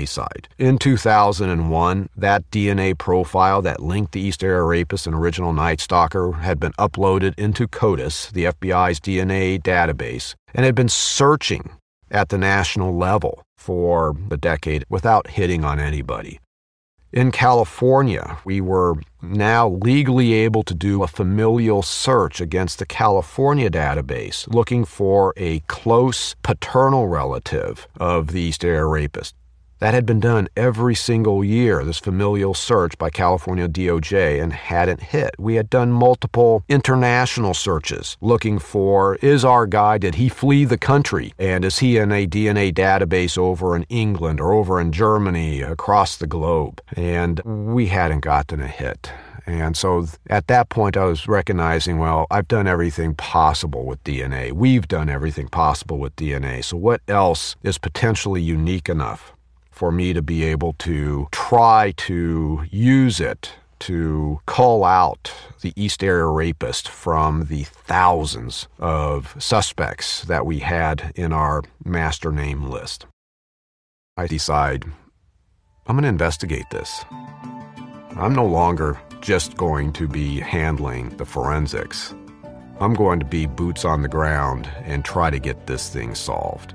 side. In 2001, that DNA profile that linked the East Area Rapist and original Night Stalker had been uploaded into CODIS, the FBI's DNA database, and had been searching at the national level for a decade without hitting on anybody. In California, we were now legally able to do a familial search against the California database, looking for a close paternal relative of the East Area Rapist. That had been done every single year, this familial search by California DOJ, and hadn't hit. We had done multiple international searches looking for, is our guy, did he flee the country? And is he in a DNA database over in England or over in Germany, across the globe? And we hadn't gotten a hit. And so at that point, I was recognizing, well, I've done everything possible with DNA. We've done everything possible with DNA. So what else is potentially unique enough for me to be able to try to use it to call out the East Area Rapist from the thousands of suspects that we had in our master name list? I decide I'm going to investigate this. I'm no longer just going to be handling the forensics. I'm going to be boots on the ground and try to get this thing solved.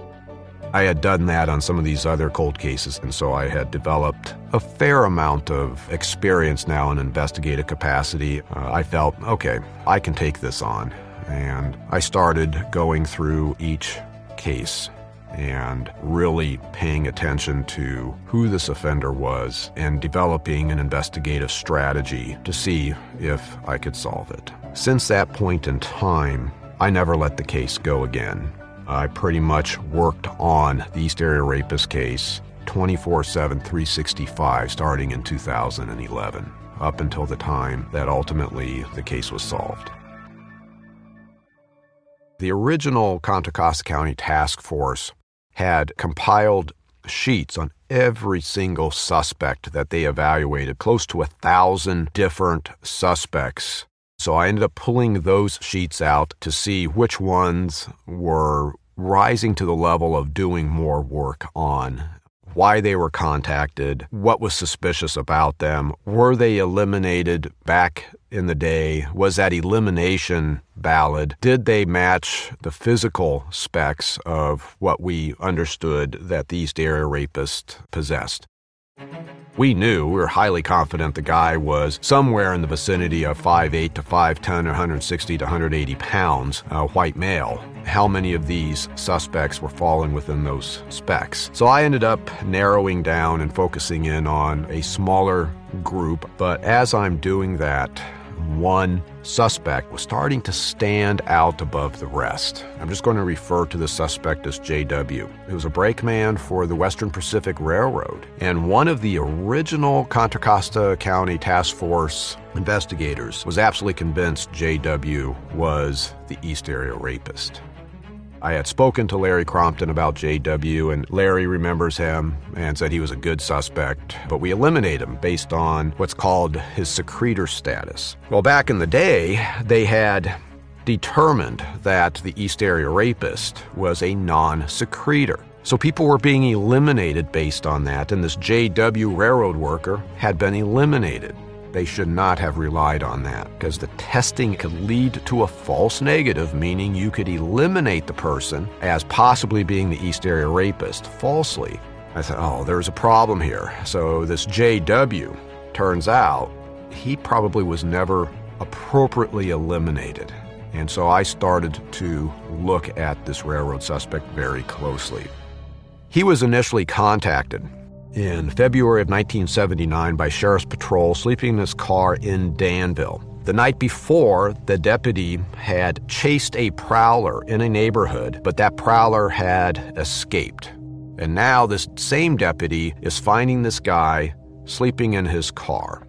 I had done that on some of these other cold cases, and so I had developed a fair amount of experience now in investigative capacity. I felt, okay, I can take this on. And I started going through each case and really paying attention to who this offender was and developing an investigative strategy to see if I could solve it. Since that point in time, I never let the case go again. I pretty much worked on the East Area Rapist case 24/7, 365, starting in 2011, up until the time that ultimately the case was solved. The original Contra Costa County Task Force had compiled sheets on every single suspect that they evaluated, close to 1,000 different suspects. So I ended up pulling those sheets out to see which ones were rising to the level of doing more work on, why they were contacted, what was suspicious about them, were they eliminated back in the day, was that elimination valid, did they match the physical specs of what we understood that the East Area Rapist possessed. We were highly confident the guy was somewhere in the vicinity of 5'8" to 5'10", 160 to 180 pounds, white male. How many of these suspects were falling within those specs? So I ended up narrowing down and focusing in on a smaller group, but as I'm doing that, one suspect was starting to stand out above the rest. I'm just going to refer to the suspect as JW. He was a brakeman for the Western Pacific Railroad, and one of the original Contra Costa County Task Force investigators was absolutely convinced JW was the East Area Rapist. I had spoken to Larry Crompton about JW, and Larry remembers him and said he was a good suspect, but we eliminate him based on what's called his secretor status. Well, back in the day, they had determined that the East Area Rapist was a non-secretor. So people were being eliminated based on that, and this JW railroad worker had been eliminated. They should not have relied on that because the testing could lead to a false negative, meaning you could eliminate the person as possibly being the East Area Rapist falsely. I thought, there's a problem here. So this JW, turns out, he probably was never appropriately eliminated. And so I started to look at this railroad suspect very closely. He was initially contacted in February of 1979 by Sheriff's Patrol sleeping in his car in Danville. The night before, the deputy had chased a prowler in a neighborhood, but that prowler had escaped. And now this same deputy is finding this guy sleeping in his car.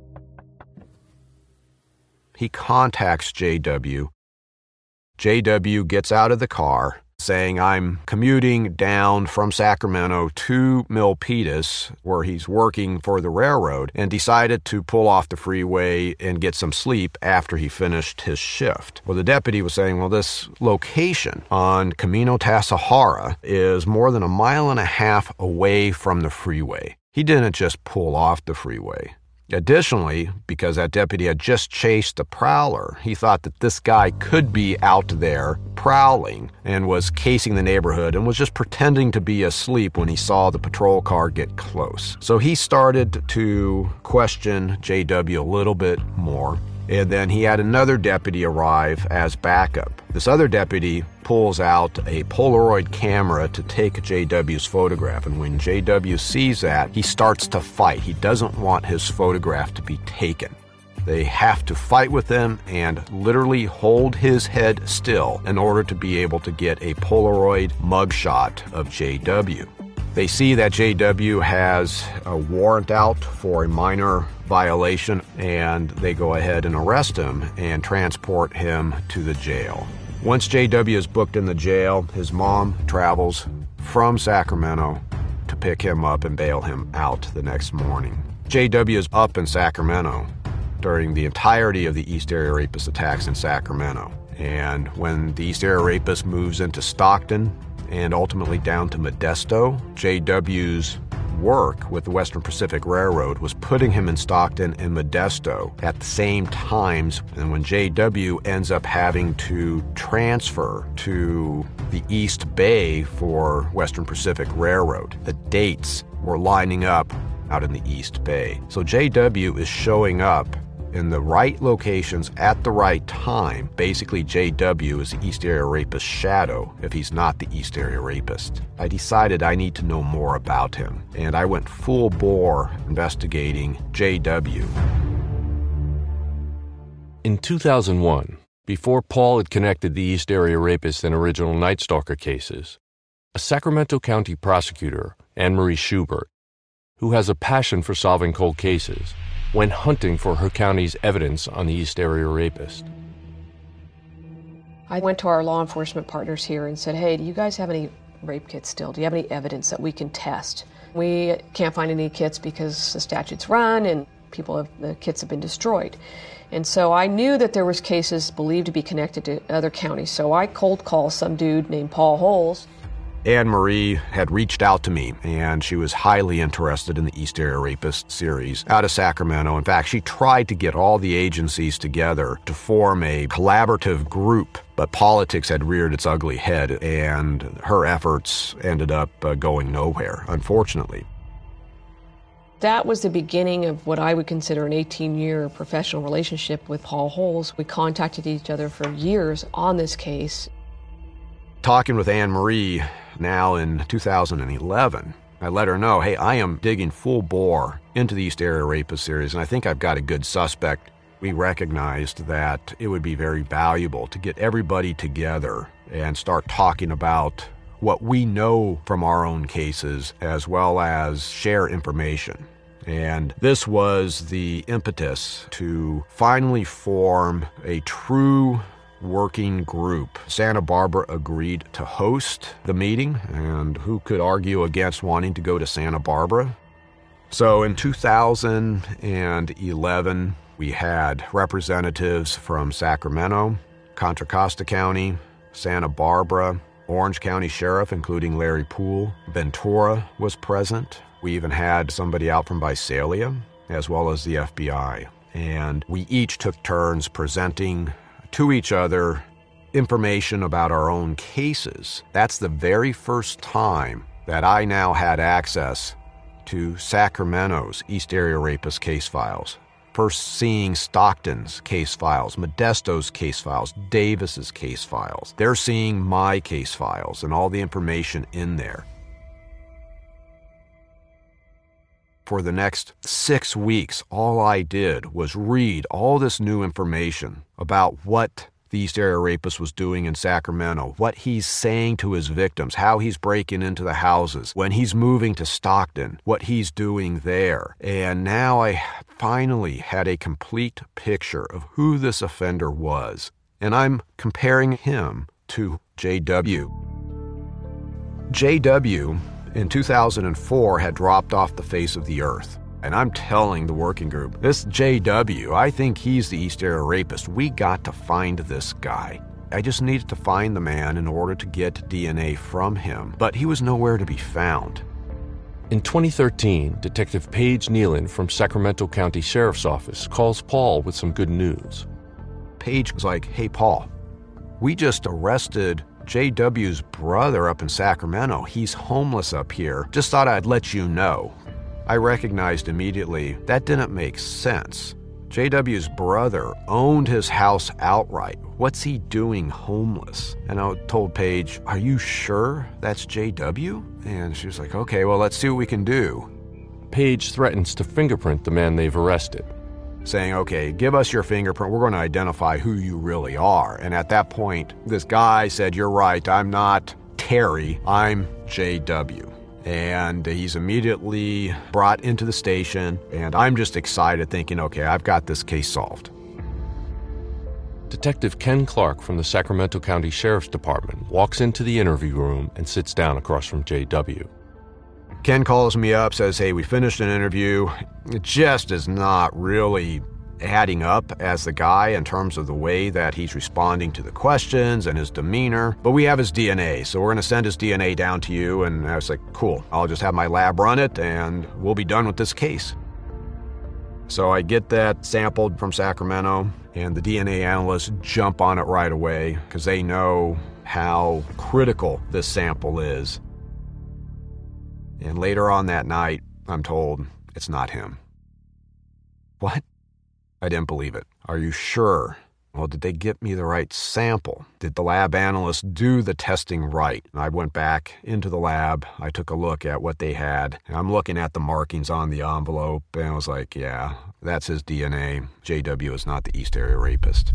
He contacts JW. JW gets out of the car saying, I'm commuting down from Sacramento to Milpitas, where he's working for the railroad, and decided to pull off the freeway and get some sleep after he finished his shift. Well, the deputy was saying, well, this location on Camino Tasajara is more than 1.5 miles away from the freeway. He didn't just pull off the freeway. Additionally, because that deputy had just chased a prowler, he thought that this guy could be out there prowling and was casing the neighborhood and was just pretending to be asleep when he saw the patrol car get close. So he started to question JW a little bit more. And then he had another deputy arrive as backup. This other deputy pulls out a Polaroid camera to take JW's photograph. And when JW sees that, he starts to fight. He doesn't want his photograph to be taken. They have to fight with him and literally hold his head still in order to be able to get a Polaroid mugshot of JW. They see that JW has a warrant out for a minor violation, and they go ahead and arrest him and transport him to the jail. Once JW is booked in the jail, his mom travels from Sacramento to pick him up and bail him out the next morning. JW is up in Sacramento during the entirety of the East Area Rapist attacks in Sacramento. And when the East Area Rapist moves into Stockton, and ultimately down to Modesto, JW's work with the Western Pacific Railroad was putting him in Stockton and Modesto at the same times. And when JW ends up having to transfer to the East Bay for Western Pacific Railroad, the dates were lining up out in the East Bay. So JW is showing up in the right locations at the right time. Basically, JW is the East Area Rapist's shadow if he's not the East Area Rapist. I decided I need to know more about him, and I went full bore investigating JW. In 2001, before Paul had connected the East Area Rapist and original Night Stalker cases, a Sacramento County prosecutor, Anne Marie Schubert, who has a passion for solving cold cases, went hunting for her county's evidence on the East Area Rapist. I went to our law enforcement partners here and said, hey, do you guys have any rape kits still? Do you have any evidence that we can test? We can't find any kits because the statute's run and the kits have been destroyed. And so I knew that there was cases believed to be connected to other counties. So I cold called some dude named Paul Holes. Anne Marie had reached out to me, and she was highly interested in the East Area Rapist series out of Sacramento. In fact, she tried to get all the agencies together to form a collaborative group, but politics had reared its ugly head, and her efforts ended up going nowhere, unfortunately. That was the beginning of what I would consider an 18-year professional relationship with Paul Holes. We contacted each other for years on this case. Talking with Anne Marie now in 2011, I let her know, hey, I am digging full bore into the East Area Rapist series, and I think I've got a good suspect. We recognized that it would be very valuable to get everybody together and start talking about what we know from our own cases, as well as share information. And this was the impetus to finally form a true working group. Santa Barbara agreed to host the meeting, and who could argue against wanting to go to Santa Barbara? So in 2011, we had representatives from Sacramento, Contra Costa County, Santa Barbara, Orange County Sheriff, including Larry Poole, Ventura was present. We even had somebody out from Visalia, as well as the FBI. And we each took turns presenting to each other information about our own cases. That's the very first time that I now had access to Sacramento's East Area Rapist case files. First seeing Stockton's case files, Modesto's case files, Davis's case files. They're seeing my case files and all the information in there. For the next 6 weeks, all I did was read all this new information about what the East Area Rapist was doing in Sacramento, what he's saying to his victims, how he's breaking into the houses, when he's moving to Stockton, what he's doing there. And now I finally had a complete picture of who this offender was. And I'm comparing him to JW. JW in 2004 had dropped off the face of the earth. And I'm telling the working group, this JW, I think he's the East Area Rapist. We got to find this guy. I just needed to find the man in order to get DNA from him, but he was nowhere to be found. In 2013, Detective Paige Nealon from Sacramento County Sheriff's Office calls Paul with some good news. Paige was like, hey, Paul, we just arrested JW's brother up in Sacramento. He's homeless up here. Just thought I'd let you know. I recognized immediately that didn't make sense. JW's brother owned his house outright. What's he doing homeless? And I told Paige, are you sure that's JW? And she was like, okay, well, let's see what we can do. Paige threatens to fingerprint the man they've arrested, saying, okay, give us your fingerprint. We're going to identify who you really are. And at that point, this guy said, you're right, I'm not Terry, I'm JW. And he's immediately brought into the station, and I'm just excited thinking, okay, I've got this case solved. Detective Ken Clark from the Sacramento County Sheriff's Department walks into the interview room and sits down across from JW. Ken calls me up, says, hey, we finished an interview. It just is not really adding up as the guy in terms of the way that he's responding to the questions and his demeanor. But we have his DNA, so we're going to send his DNA down to you. And I was like, cool, I'll just have my lab run it and we'll be done with this case. So I get that sampled from Sacramento, and the DNA analysts jump on it right away because they know how critical this sample is. And later on that night, I'm told it's not him. What? I didn't believe it. Are you sure? Well, did they get me the right sample? Did the lab analysts do the testing right? And I went back into the lab. I took a look at what they had. And I'm looking at the markings on the envelope, and I was like, yeah, that's his DNA. JW is not the East Area Rapist.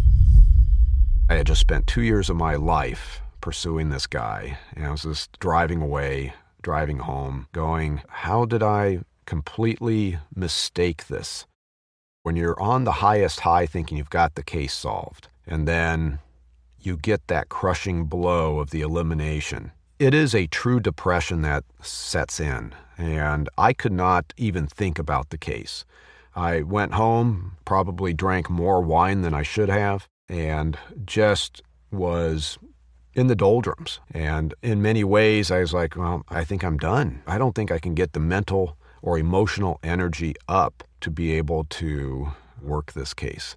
I had just spent 2 years of my life pursuing this guy, and I was just driving away, driving home, going, how did I completely mistake this? When you're on the highest high thinking you've got the case solved, and then you get that crushing blow of the elimination, it is a true depression that sets in, and I could not even think about the case. I went home, probably drank more wine than I should have, and just was in the doldrums. And in many ways, I was like, well, I think I'm done. I don't think I can get the mental or emotional energy up to be able to work this case.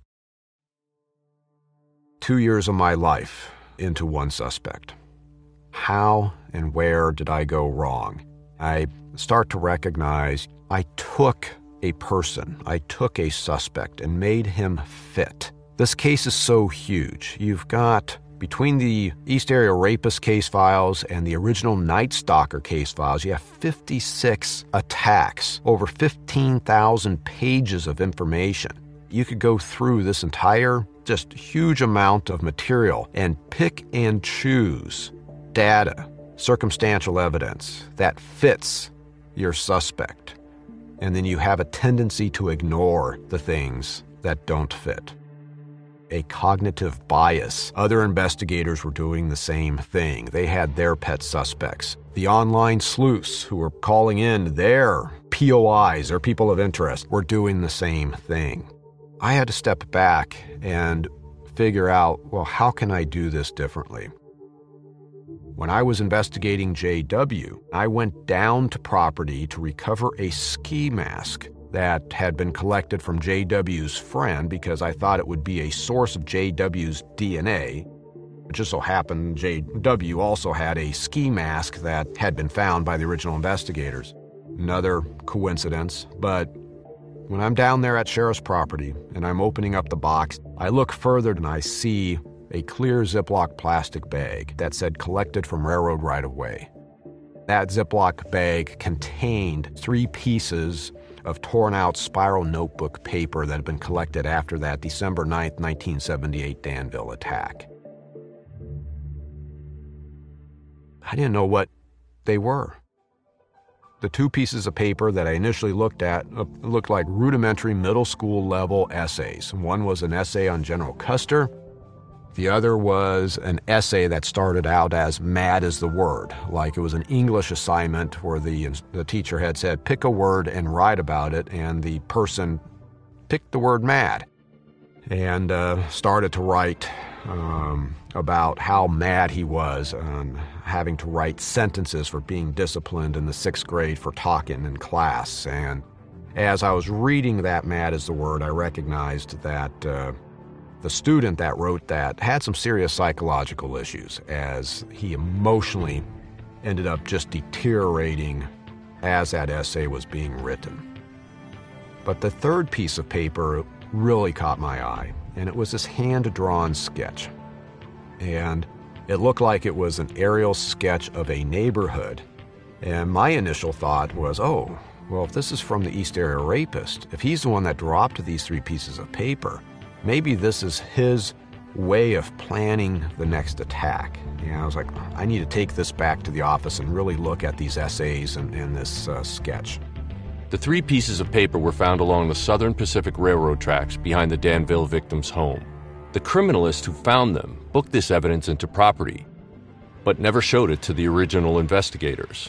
2 years of my life into one suspect. How and where did I go wrong? I start to recognize I took a person, I took a suspect and made him fit. This case is so huge. You've got, between the East Area Rapist case files and the original Night Stalker case files, you have 56 attacks, over 15,000 pages of information. You could go through this entire, just huge amount of material and pick and choose data, circumstantial evidence that fits your suspect. And then you have a tendency to ignore the things that don't fit. A cognitive bias. Other investigators were doing the same thing. They had their pet suspects. The online sleuths who were calling in their POIs, or people of interest, were doing the same thing. I had to step back and figure out, well, how can I do this differently? When I was investigating JW, I went down to property to recover a ski mask that had been collected from JW's friend because I thought it would be a source of JW's DNA. It just so happened JW also had a ski mask that had been found by the original investigators. Another coincidence, but when I'm down there at Sheriff's property and I'm opening up the box, I look further and I see a clear Ziploc plastic bag that said collected from railroad right-of-way. That Ziploc bag contained 3 pieces of torn-out spiral notebook paper that had been collected after that December 9th, 1978 Danville attack. I didn't know what they were. The 2 pieces of paper that I initially looked at looked like rudimentary middle school level essays. One was an essay on General Custer, The other was an essay that started out as mad is the word, like it was an English assignment where the teacher had said, pick a word and write about it, and the person picked the word mad and started to write about how mad he was on having to write sentences for being disciplined in the 6th grade for talking in class. And as I was reading that mad is the word, I recognized that the student that wrote that had some serious psychological issues, as he emotionally ended up just deteriorating as that essay was being written. But the third piece of paper really caught my eye, and it was this hand-drawn sketch. And it looked like it was an aerial sketch of a neighborhood. And my initial thought was, oh, well, if this is from the East Area Rapist, if he's the one that dropped these 3 pieces of paper, maybe this is his way of planning the next attack. And I was like, I need to take this back to the office and really look at these essays and this sketch. The 3 pieces of paper were found along the Southern Pacific Railroad tracks behind the Danville victim's home. The criminalist who found them booked this evidence into property, but never showed it to the original investigators.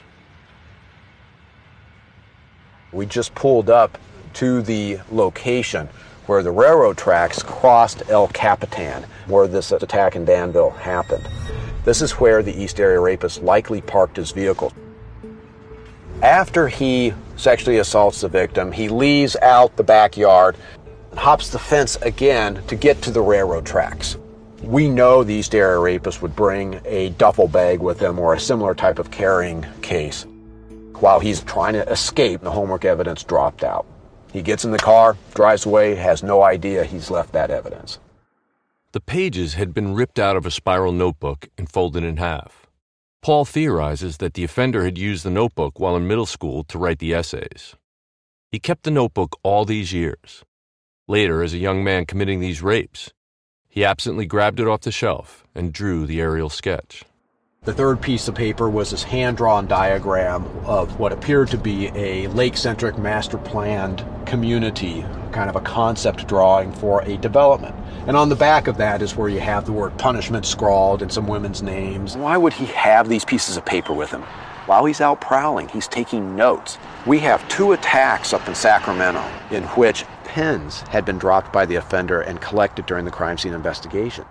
We just pulled up to the location where the railroad tracks crossed El Capitan, where this attack in Danville happened. This is where the East Area Rapist likely parked his vehicle. After he sexually assaults the victim, he leaves out the backyard and hops the fence again to get to the railroad tracks. We know the East Area Rapist would bring a duffel bag with him or a similar type of carrying case. While he's trying to escape, the homework evidence dropped out. He gets in the car, drives away, has no idea he's left that evidence. The pages had been ripped out of a spiral notebook and folded in half. Paul theorizes that the offender had used the notebook while in middle school to write the essays. He kept the notebook all these years. Later, as a young man committing these rapes, he absently grabbed it off the shelf and drew the aerial sketch. The third piece of paper was this hand-drawn diagram of what appeared to be a lake-centric master-planned community, kind of a concept drawing for a development. And on the back of that is where you have the word punishment scrawled and some women's names. Why would he have these pieces of paper with him? While he's out prowling, he's taking notes. We have 2 attacks up in Sacramento in which pens had been dropped by the offender and collected during the crime scene investigation.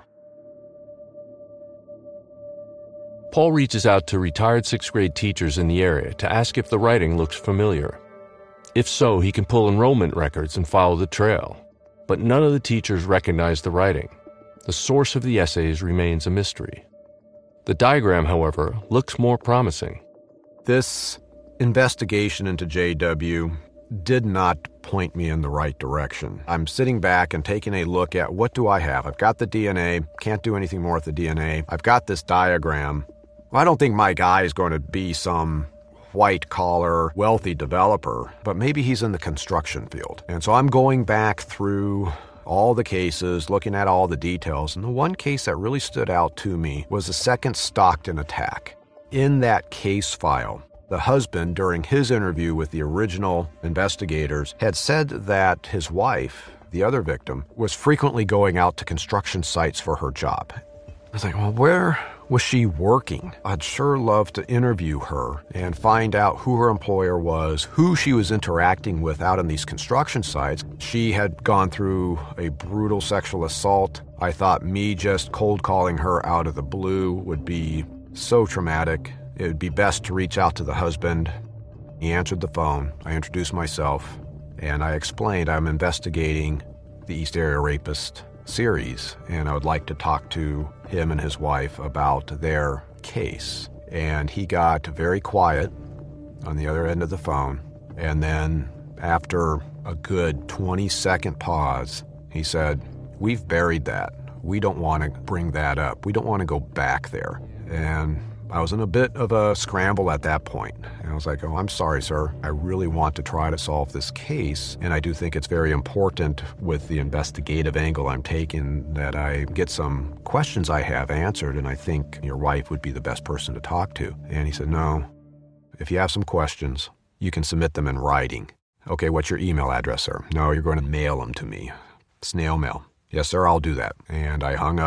Paul reaches out to retired 6th grade teachers in the area to ask if the writing looks familiar. If so, he can pull enrollment records and follow the trail. But none of the teachers recognize the writing. The source of the essays remains a mystery. The diagram, however, looks more promising. This investigation into JW did not point me in the right direction. I'm sitting back and taking a look at what do I have? I've got the DNA, can't do anything more with the DNA. I've got this diagram. Well, I don't think my guy is going to be some white-collar, wealthy developer, but maybe he's in the construction field. And so I'm going back through all the cases, looking at all the details, and the one case that really stood out to me was the second Stockton attack. In that case file, the husband, during his interview with the original investigators, had said that his wife, the other victim, was frequently going out to construction sites for her job. I was like, well, where was she working? I'd sure love to interview her and find out who her employer was, who she was interacting with out on these construction sites. She had gone through a brutal sexual assault. I thought me just cold calling her out of the blue would be so traumatic. It would be best to reach out to the husband. He answered the phone. I introduced myself, and I explained I'm investigating the East Area Rapist series, and I would like to talk to him and his wife about their case. And he got very quiet on the other end of the phone, and then after a good 20-second pause, he said, "We've buried that. We don't want to bring that up. We don't want to go back there." And I was in a bit of a scramble at that point. And I was like, oh, I'm sorry, sir. I really want to try to solve this case. And I do think it's very important with the investigative angle I'm taking that I get some questions I have answered. And I think your wife would be the best person to talk to. And he said, no, if you have some questions, you can submit them in writing. Okay, what's your email address, sir? No, you're going to mail them to me. Snail mail. Yes, sir, I'll do that. And I hung up.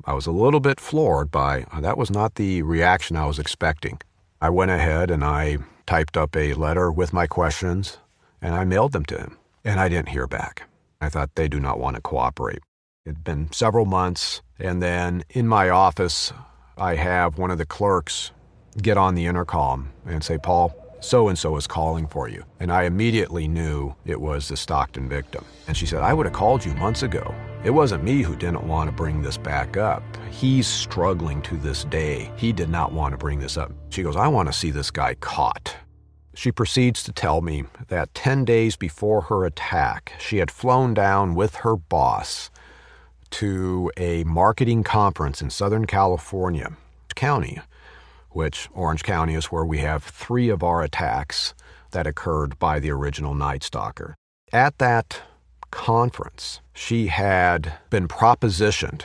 I was a little bit floored by that was not the reaction I was expecting. I went ahead and I typed up a letter with my questions, and I mailed them to him, and I didn't hear back. I thought they do not want to cooperate. It had been several months, and then in my office, I have one of the clerks get on the intercom and say, "Paul, so-and-so is calling for you." And I immediately knew it was the Stockton victim. And she said, "I would have called you months ago. It wasn't me who didn't want to bring this back up. He's struggling to this day. He did not want to bring this up." She goes, "I want to see this guy caught." She proceeds to tell me that 10 days before her attack, she had flown down with her boss to a marketing conference in Southern California County, which Orange County is where we have 3 of our attacks that occurred by the original Night Stalker. At that conference, she had been propositioned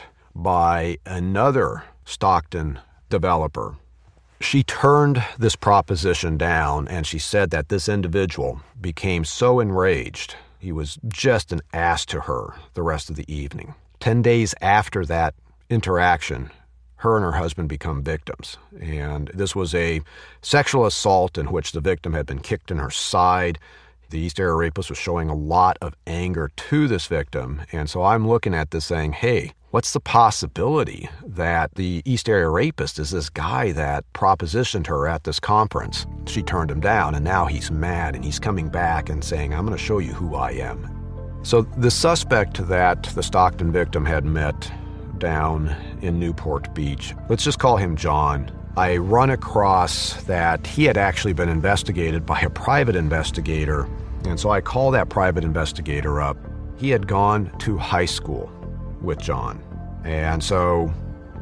by another Stockton developer. She turned this proposition down, and she said that this individual became so enraged, he was just an ass to her the rest of the evening. 10 days after that interaction, her and her husband become victims. And this was a sexual assault in which the victim had been kicked in her side. The East Area Rapist was showing a lot of anger to this victim. And so I'm looking at this saying, hey, what's the possibility that the East Area Rapist is this guy that propositioned her at this conference? She turned him down, and now he's mad, and he's coming back and saying, "I'm going to show you who I am." So the suspect that the Stockton victim had met down in Newport Beach, let's just call him John. I run across that he had actually been investigated by a private investigator, and so I call that private investigator up. He had gone to high school with John, and so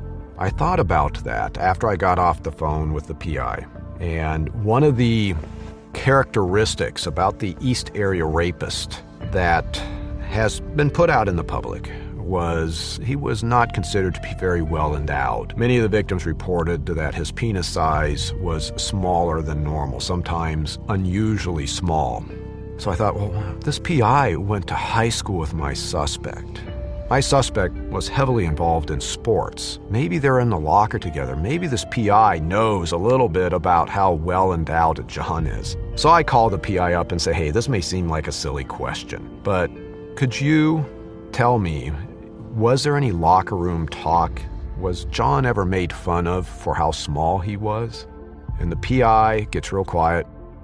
I thought about that after I got off the phone with the PI. And one of the characteristics about the East Area Rapist that has been put out in the public was he was not considered to be very well endowed. Many of the victims reported that his penis size was smaller than normal, sometimes unusually small. So I thought, well, this PI went to high school with my suspect. My suspect was heavily involved in sports. Maybe they're in the locker together. Maybe this PI knows a little bit about how well endowed John is. So I call the PI up and say, hey, this may seem like a silly question, but could you tell me, was there any locker room talk? Was John ever made fun of for how small he was? And the PI gets real quiet.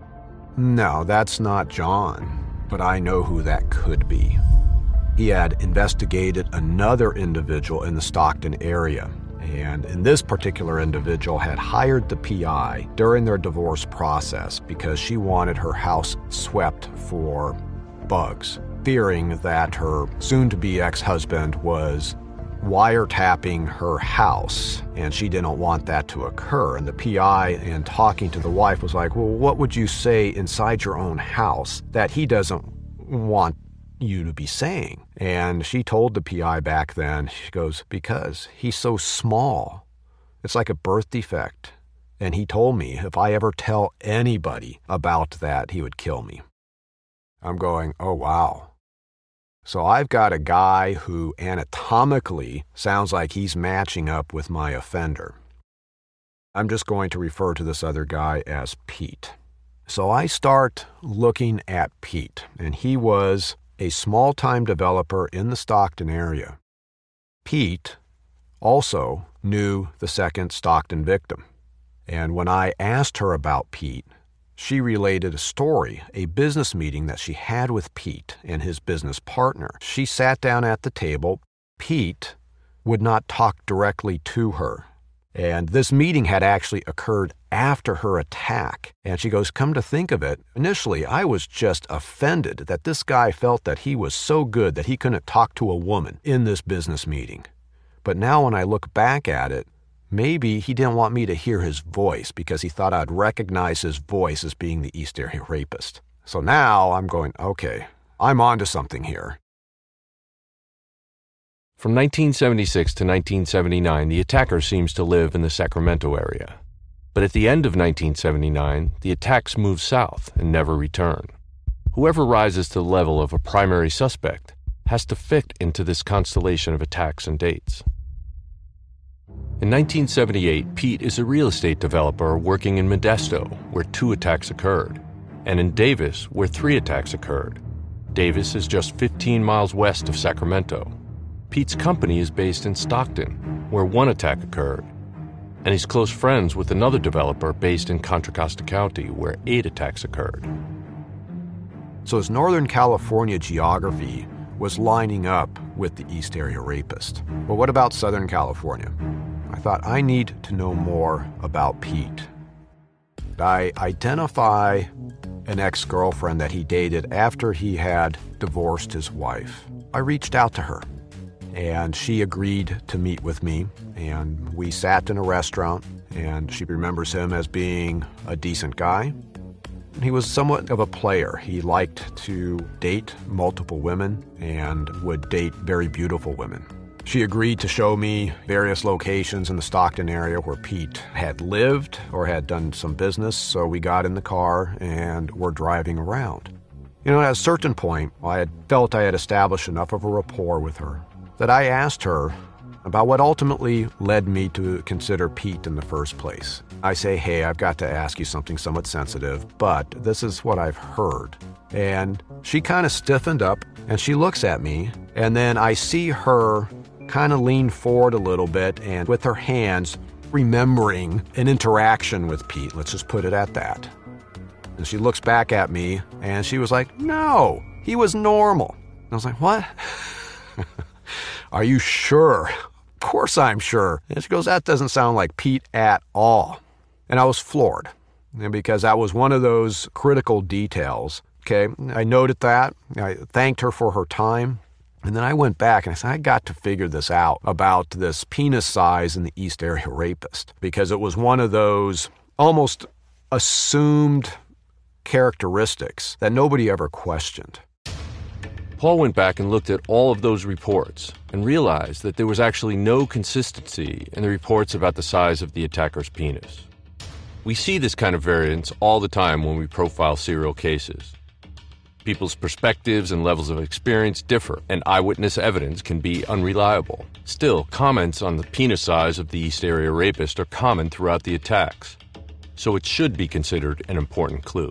No, that's not John, but I know who that could be. He had investigated another individual in the Stockton area, and this particular individual had hired the PI during their divorce process because she wanted her house swept for bugs, fearing that her soon-to-be ex-husband was wiretapping her house, and she didn't want that to occur. And the PI, in talking to the wife, was like, well, what would you say inside your own house that he doesn't want you to be saying? And she told the PI back then, she goes, because he's so small. It's like a birth defect. And he told me if I ever tell anybody about that, he would kill me. I'm going, oh, wow. So I've got a guy who anatomically sounds like he's matching up with my offender. I'm just going to refer to this other guy as Pete. So I start looking at Pete, and he was a small-time developer in the Stockton area. Pete also knew the second Stockton victim. And when I asked her about Pete, she related a story, a business meeting that she had with Pete and his business partner. She sat down at the table. Pete would not talk directly to her. And this meeting had actually occurred after her attack. And she goes, come to think of it, initially I was just offended that this guy felt that he was so good that he couldn't talk to a woman in this business meeting. But now when I look back at it, maybe he didn't want me to hear his voice because he thought I'd recognize his voice as being the East Area Rapist. So now I'm going, okay, I'm onto something here. From 1976 to 1979, the attacker seems to live in the Sacramento area. But at the end of 1979, the attacks move south and never return. Whoever rises to the level of a primary suspect has to fit into this constellation of attacks and dates. In 1978, Pete is a real estate developer working in Modesto, where 2 attacks occurred, and in Davis, where 3 attacks occurred. Davis is just 15 miles west of Sacramento. Pete's company is based in Stockton, where 1 attack occurred, and he's close friends with another developer based in Contra Costa County, where 8 attacks occurred. So his Northern California geography was lining up with the East Area Rapist. But what about Southern California? I thought, I need to know more about Pete. I identify an ex-girlfriend that he dated after he had divorced his wife. I reached out to her, and she agreed to meet with me, and we sat in a restaurant, and she remembers him as being a decent guy. He was somewhat of a player. He liked to date multiple women and would date very beautiful women. She agreed to show me various locations in the Stockton area where Pete had lived or had done some business, so we got in the car and were driving around. You know, at a certain point, I had felt I had established enough of a rapport with her that I asked her about what ultimately led me to consider Pete in the first place. I say, hey, I've got to ask you something somewhat sensitive, but this is what I've heard. And she kind of stiffened up, and she looks at me, and then I see her kind of lean forward a little bit, and with her hands, remembering an interaction with Pete. Let's just put it at that. And she looks back at me, and she was like, no, he was normal. And I was like, what? Are you sure? Of course I'm sure. And she goes, that doesn't sound like Pete at all. And I was floored, because that was one of those critical details. Okay, I noted that. I thanked her for her time. And then I went back and I said, I got to figure this out about this penis size in the East Area Rapist, because it was one of those almost assumed characteristics that nobody ever questioned. Paul went back and looked at all of those reports and realized that there was actually no consistency in the reports about the size of the attacker's penis. We see this kind of variance all the time when we profile serial cases. People's perspectives and levels of experience differ, and eyewitness evidence can be unreliable. Still, comments on the penis size of the East Area Rapist are common throughout the attacks, so it should be considered an important clue.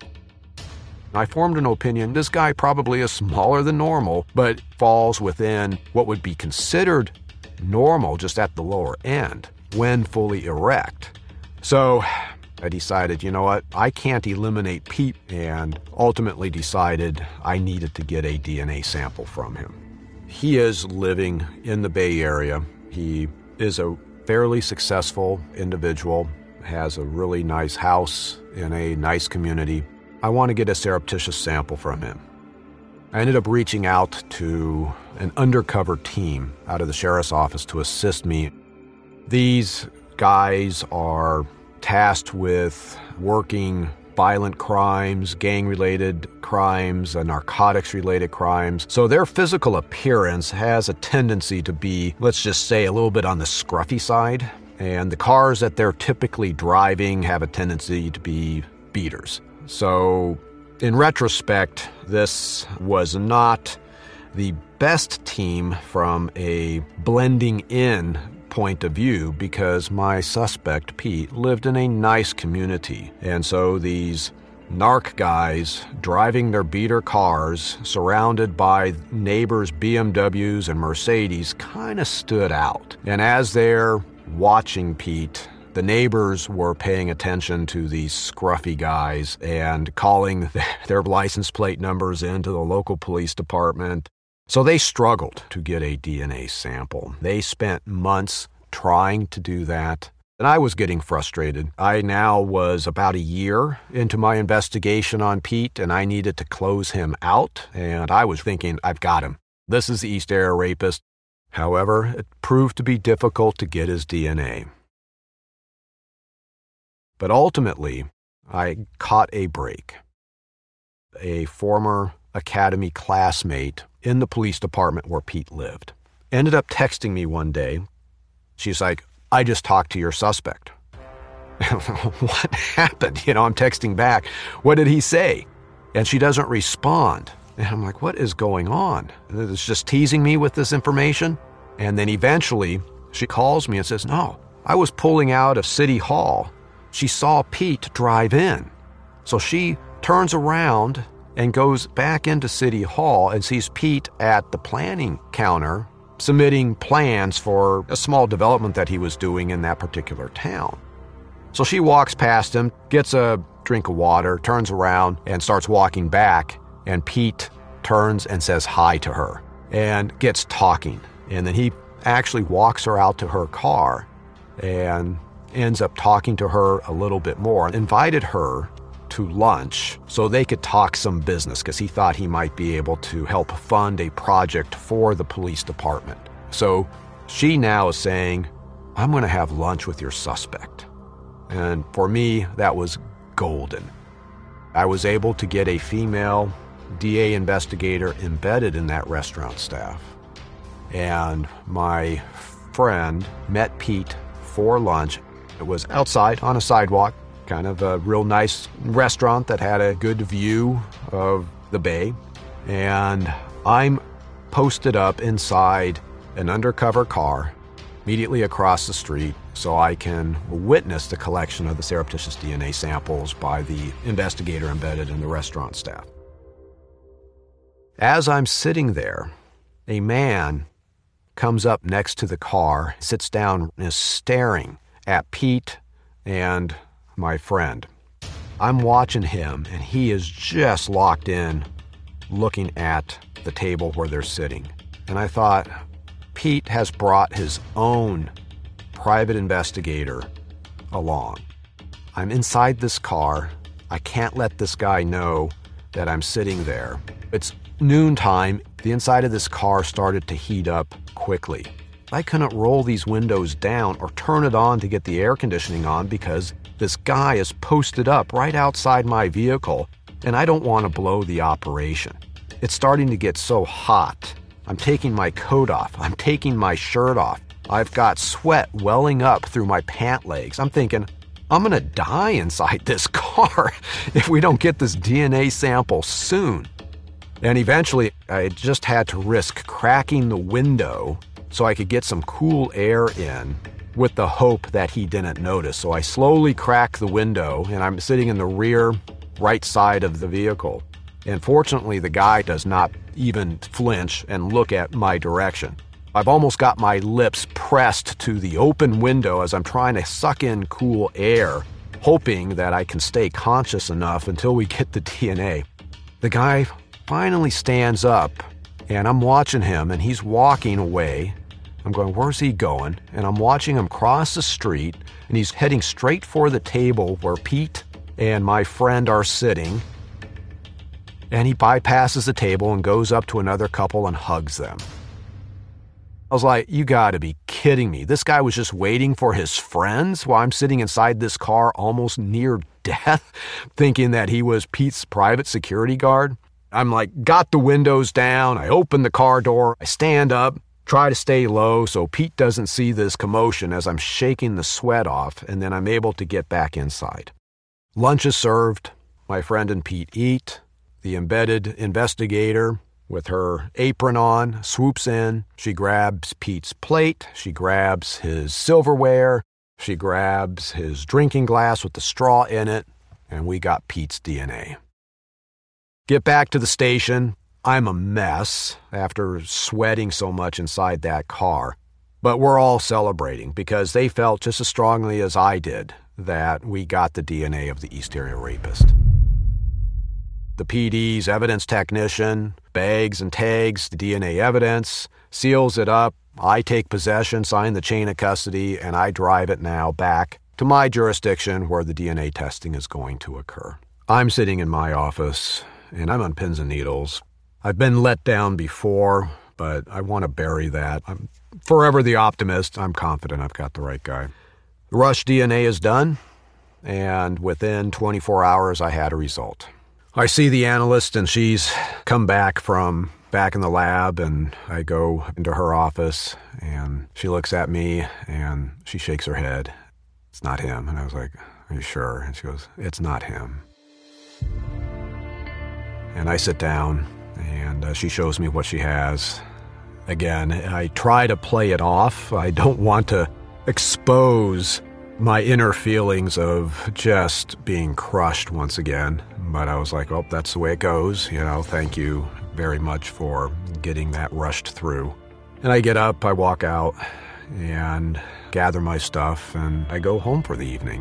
I formed an opinion, this guy probably is smaller than normal, but falls within what would be considered normal just at the lower end when fully erect. So I decided, you know what, I can't eliminate Pete, and ultimately decided I needed to get a DNA sample from him. He is living in the Bay Area. He is a fairly successful individual, has a really nice house in a nice community. I want to get a surreptitious sample from him. I ended up reaching out to an undercover team out of the sheriff's office to assist me. These guys are tasked with working violent crimes, gang-related crimes, narcotics-related crimes. So their physical appearance has a tendency to be, let's just say, a little bit on the scruffy side. And the cars that they're typically driving have a tendency to be beaters. So in retrospect, this was not the best team from a blending in point of view, because my suspect, Pete, lived in a nice community. And so these narc guys driving their beater cars, surrounded by neighbors' BMWs and Mercedes, kind of stood out. And as they're watching Pete, the neighbors were paying attention to these scruffy guys and calling their license plate numbers into the local police department. So they struggled to get a DNA sample. They spent months trying to do that, and I was getting frustrated. I now was about a year into my investigation on Pete, and I needed to close him out, and I was thinking, I've got him. This is the East Area Rapist. However, it proved to be difficult to get his DNA. But ultimately, I caught a break. A former academy classmate in the police department where Pete lived ended up texting me one day. She's like, I just talked to your suspect. What happened? I'm texting back. What did he say? And she doesn't respond. And I'm like, what is going on? It's just teasing me with this information. And then eventually she calls me and says, no, I was pulling out of City Hall. She saw Pete drive in. So she turns around and goes back into City Hall and sees Pete at the planning counter submitting plans for a small development that he was doing in that particular town. So she walks past him, gets a drink of water, turns around and starts walking back, and Pete turns and says hi to her and gets talking. And then he actually walks her out to her car and ends up talking to her a little bit more, invited her to lunch so they could talk some business because he thought he might be able to help fund a project for the police department. So she now is saying, I'm going to have lunch with your suspect. And for me, that was golden. I was able to get a female DA investigator embedded in that restaurant staff. And my friend met Pete for lunch. It was outside on a sidewalk, kind of a real nice restaurant that had a good view of the bay. And I'm posted up inside an undercover car immediately across the street so I can witness the collection of the surreptitious DNA samples by the investigator embedded in the restaurant staff. As I'm sitting there, a man comes up next to the car, sits down, and is staring at Pete and my friend. I'm watching him, and he is just locked in, looking at the table where they're sitting. And I thought, Pete has brought his own private investigator along. I'm inside this car. I can't let this guy know that I'm sitting there. It's noontime. The inside of this car started to heat up quickly. I couldn't roll these windows down or turn it on to get the air conditioning on because this guy is posted up right outside my vehicle, and I don't want to blow the operation. It's starting to get so hot. I'm taking my coat off. I'm taking my shirt off. I've got sweat welling up through my pant legs. I'm thinking, I'm going to die inside this car if we don't get this DNA sample soon. And eventually, I just had to risk cracking the window so I could get some cool air in with the hope that he didn't notice. So I slowly crack the window, and I'm sitting in the rear right side of the vehicle. And fortunately, the guy does not even flinch and look at my direction. I've almost got my lips pressed to the open window as I'm trying to suck in cool air, hoping that I can stay conscious enough until we get the DNA. The guy finally stands up, and I'm watching him, and he's walking away. I'm going, where's he going? And I'm watching him cross the street, and he's heading straight for the table where Pete and my friend are sitting. And he bypasses the table and goes up to another couple and hugs them. I was like, you gotta be kidding me. This guy was just waiting for his friends while I'm sitting inside this car almost near death, thinking that he was Pete's private security guard. I'm like, got the windows down. I open the car door. I stand up, try to stay low so Pete doesn't see this commotion as I'm shaking the sweat off, and then I'm able to get back inside. Lunch is served. My friend and Pete eat. The embedded investigator, with her apron on, swoops in. She grabs Pete's plate. She grabs his silverware. She grabs his drinking glass with the straw in it. And we got Pete's DNA. Get back to the station. I'm a mess after sweating so much inside that car. But we're all celebrating because they felt just as strongly as I did that we got the DNA of the East Area Rapist. The PD's evidence technician bags and tags the DNA evidence, seals it up. I take possession, sign the chain of custody, and I drive it now back to my jurisdiction where the DNA testing is going to occur. I'm sitting in my office, and I'm on pins and needles. I've been let down before, but I want to bury that. I'm forever the optimist. I'm confident I've got the right guy. The Rush DNA is done, and within 24 hours, I had a result. I see the analyst, and she's come back from back in the lab, and I go into her office, and she looks at me, and she shakes her head. It's not him. And I was like, are you sure? And she goes, it's not him. And I sit down, and she shows me what she has. Again, I try to play it off. I don't want to expose my inner feelings of just being crushed once again. But I was like, oh, that's the way it goes. Thank you very much for getting that rushed through. And I get up, I walk out, and gather my stuff, and I go home for the evening.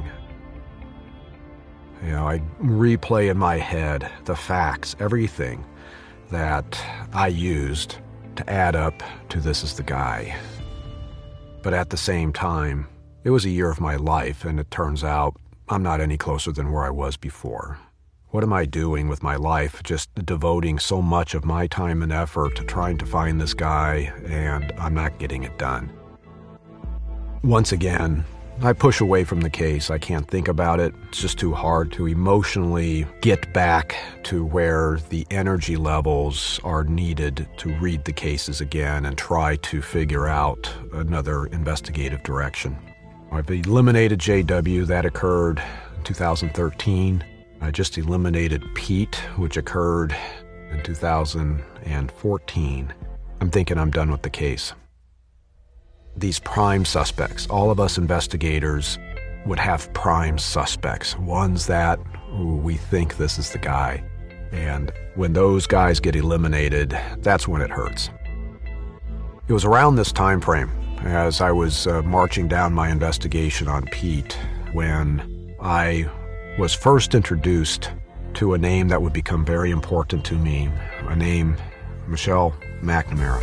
I replay in my head the facts, everything that I used to add up to this is the guy. But at the same time, it was a year of my life, and it turns out I'm not any closer than where I was before. What am I doing with my life, just devoting so much of my time and effort to trying to find this guy, and I'm not getting it done? Once again, I push away from the case. I can't think about it. It's just too hard to emotionally get back to where the energy levels are needed to read the cases again and try to figure out another investigative direction. I've eliminated JW. That occurred in 2013. I just eliminated Pete, which occurred in 2014. I'm thinking I'm done with the case. These prime suspects, all of us investigators would have prime suspects, ones that we think this is the guy. And when those guys get eliminated, that's when it hurts. It was around this time frame, as I was marching down my investigation on Pete, when I was first introduced to a name that would become very important to me, a name, Michelle McNamara.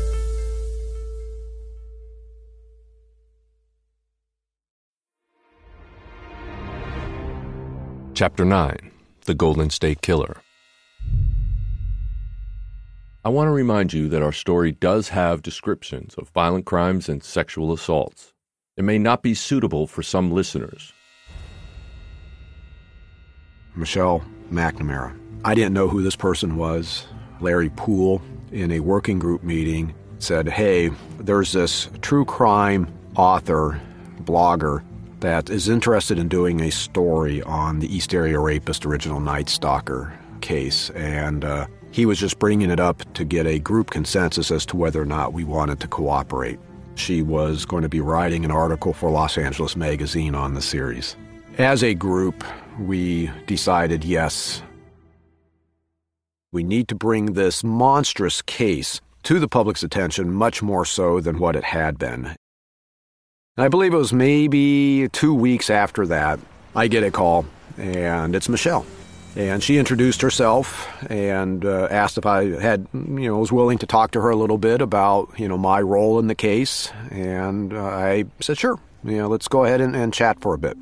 Chapter 9, The Golden State Killer. I want to remind you that our story does have descriptions of violent crimes and sexual assaults. It may not be suitable for some listeners. Michelle McNamara. I didn't know who this person was. Larry Poole, in a working group meeting, said, hey, there's this true crime author, blogger, that is interested in doing a story on the East Area Rapist original Night Stalker case, and he was just bringing it up to get a group consensus as to whether or not we wanted to cooperate. She was going to be writing an article for Los Angeles Magazine on the series. As a group, we decided, yes, we need to bring this monstrous case to the public's attention much more so than what it had been. I believe it was maybe 2 weeks after that, I get a call, and it's Michelle. And she introduced herself and asked if I had, was willing to talk to her a little bit about, my role in the case. And I said, sure, let's go ahead and chat for a bit.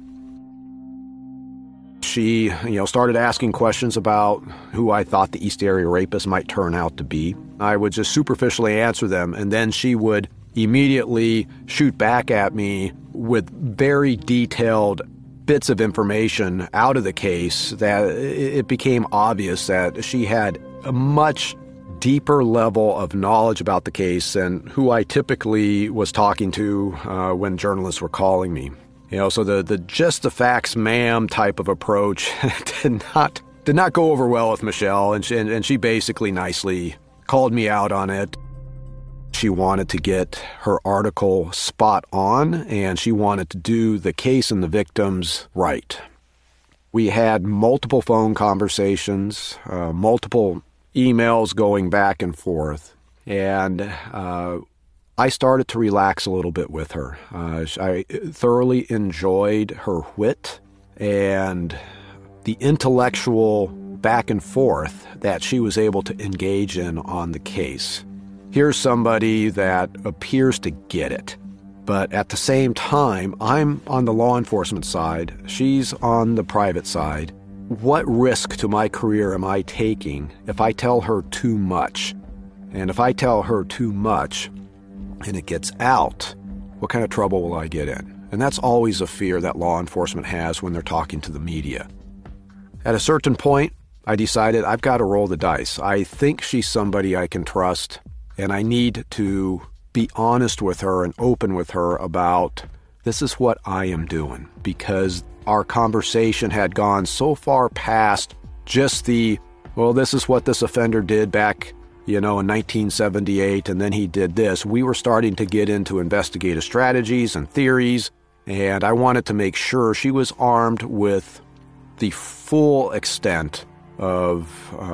She, started asking questions about who I thought the East Area Rapist might turn out to be. I would just superficially answer them, and then she would immediately shoot back at me with very detailed bits of information out of the case that it became obvious that she had a much deeper level of knowledge about the case than who I typically was talking to when journalists were calling me. So the just the facts, ma'am type of approach did not go over well with Michelle, and she basically nicely called me out on it. She wanted to get her article spot on, and she wanted to do the case and the victims right. We had multiple phone conversations, multiple emails going back and forth, and I started to relax a little bit with her. I thoroughly enjoyed her wit and the intellectual back and forth that she was able to engage in on the case. Here's somebody that appears to get it, but at the same time, I'm on the law enforcement side, she's on the private side. What risk to my career am I taking if I tell her too much? And if I tell her too much and it gets out, what kind of trouble will I get in? And that's always a fear that law enforcement has when they're talking to the media. At a certain point, I decided I've got to roll the dice. I think she's somebody I can trust, and I need to be honest with her and open with her about this is what I am doing, because our conversation had gone so far past just this is what this offender did back, in 1978, and then he did this. We were starting to get into investigative strategies and theories, and I wanted to make sure she was armed with the full extent of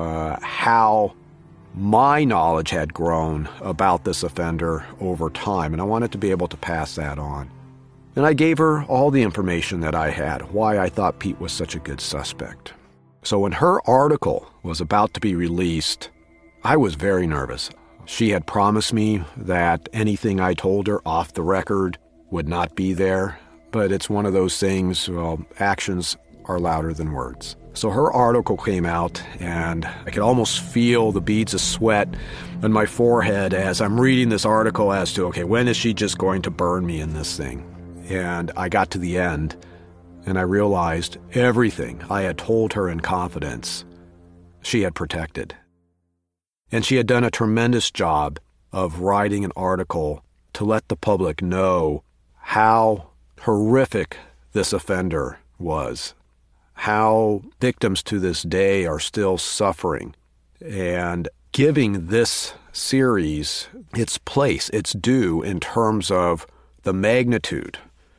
how my knowledge had grown about this offender over time, and I wanted to be able to pass that on. And I gave her all the information that I had, why I thought Pete was such a good suspect. So when her article was about to be released, I was very nervous. She had promised me that anything I told her off the record would not be there, but it's one of those things, actions are louder than words. So her article came out, and I could almost feel the beads of sweat on my forehead as I'm reading this article as to, okay, when is she just going to burn me in this thing? And I got to the end, and I realized everything I had told her in confidence, she had protected. And she had done a tremendous job of writing an article to let the public know how horrific this offender was, how victims to this day are still suffering, and giving this series its place, its due in terms of the magnitude